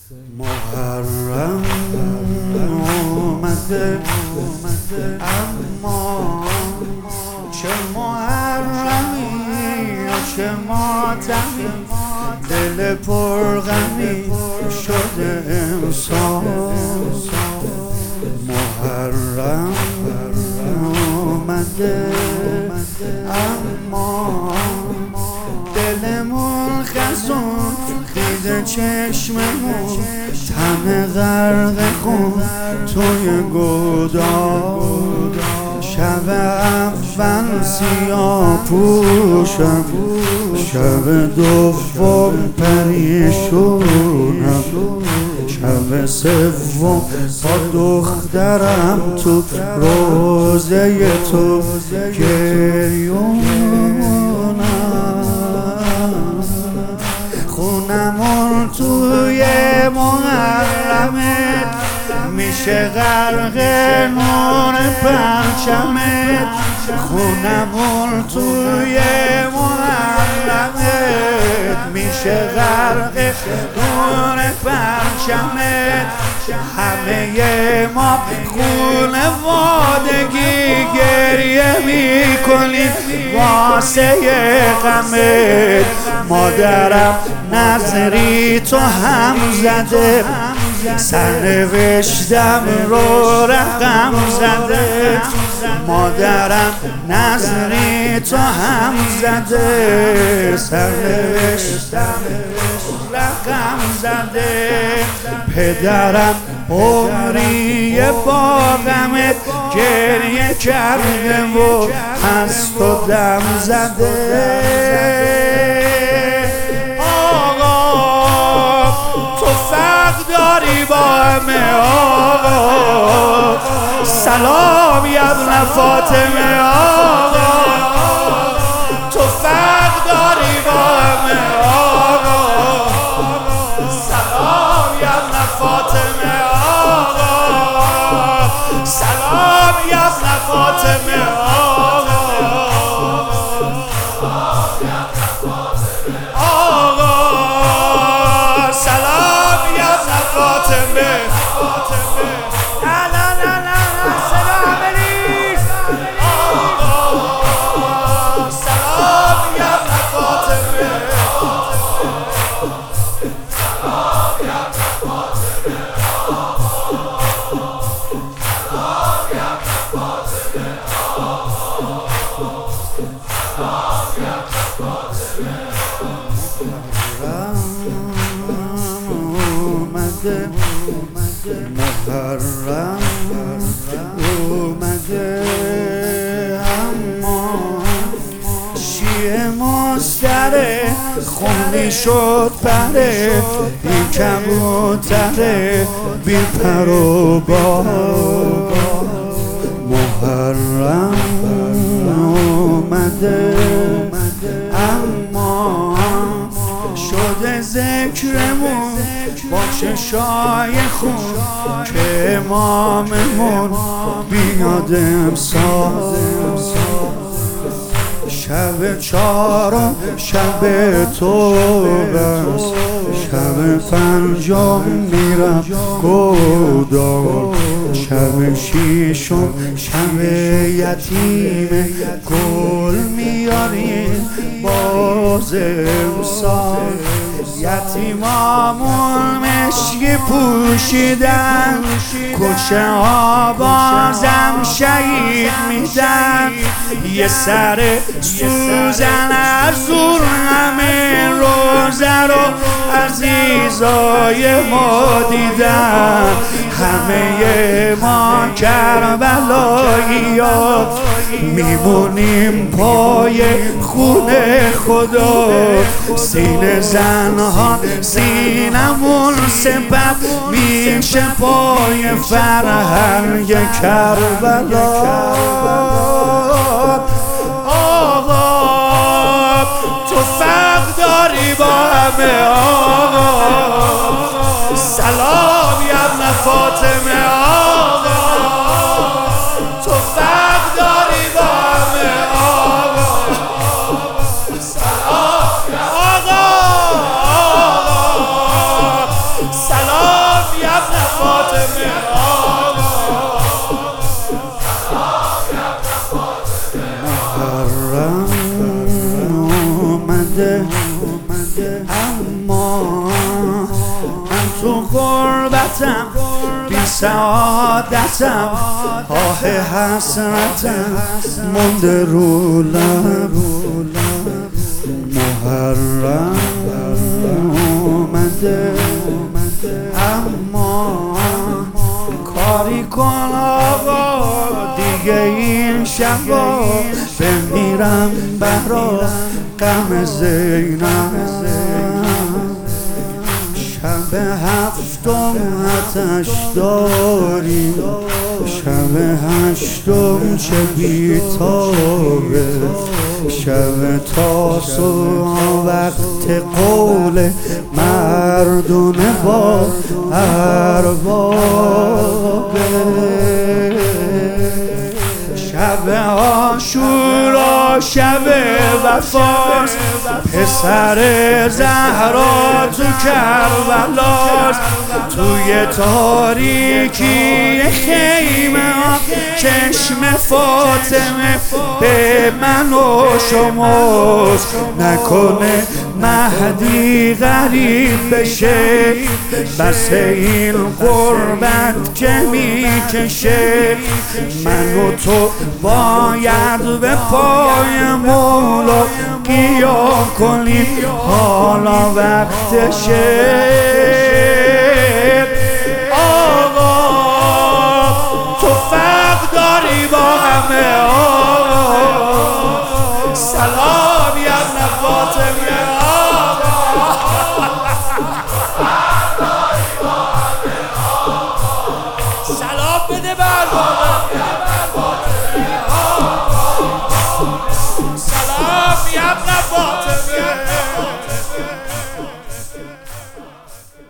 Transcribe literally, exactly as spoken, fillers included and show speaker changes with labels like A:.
A: محرم اومده اما چه محرمی چه ماتمی دل پرغمی شده امسال. محرم اومده اما دلمون خزون خیده چشممون تن غرق خون توی گودال. شب اول سیاه پوشم شب دوم پریشونم شب سوم با دخترم تو روزه تو گریونم. خونمون توی محرمت میشه غرق نور پرچمت. خونمون توی محرمت میشه غرق نور پرچمت. همه ما خونوادگی گریه میکنیم واسه غمت. مادرم نظری تو هم زده سرنوشتم رو رقم زده. مادرم نظری تو هم زده سرنوشتم رقم زده. پدرم عمری با غمت گریه کرده و از تو دم زده. داری با همه آقا سلام یا ابن فاطمه آقا. تو فرق داری با همه آقا سلام یا ابن فاطمه آقا. سلام یا ابن فاطمه آقا. آقا سلام یا ابن فاطمه. لا لا لا لا سلام علیک. سلام یا ابن فاطمه. سلام یا ابن فاطمه. سلام یا ابن فاطمه. سلام یا ابن فاطمه. محرم اومده اما شیعه مستره خونی شد پره این کبوتره بی پر و بال. محرم اومده اما شده ذکرمون با چشای خون که اماممون بیاد امسال. شب چهارم شب توبه شب پنجم میرم گودال. شب شیشم شب یتیم گل میاریم باز امسال. یتیمامون مشکی پوشیدن کوچه ها بازم شهید میدن. یه سر سوزن از دور همه روزه رو عزیزای ما دیدن. همه ما کربلاییات میمونیم پای خونه خدا. سینه زنها سینمون سپر میشه پای فرهنگ کربلا. آقا تو فرق داری با همه آقا سلام یا ابن فاطمه آقا. تو فرق داری با همه آقا سلام آقا. سلام غربتم بی سعادتم آه حسرتم مونده رو لب محرم اومده اما کاری کن آقا دیگه این شبا بمیرم برا غم زینب شب هفتم آتش داری شب هشتم چه بیتابه شب تاسوعا وقت قول مردونه با اربابه شب عاشورا شب وفاست پسر زهرا تو کربلاست توی تاریکی خیمه چشم فاطمه به من و شماست نکنه مهدی غریب بشه بس این غربت که میکشه من و تو باید به پای مولا قیام کنیم حالا وقتشه آقا تو فرق داری با همه آقا سلام یا فاطمه سلام بده بر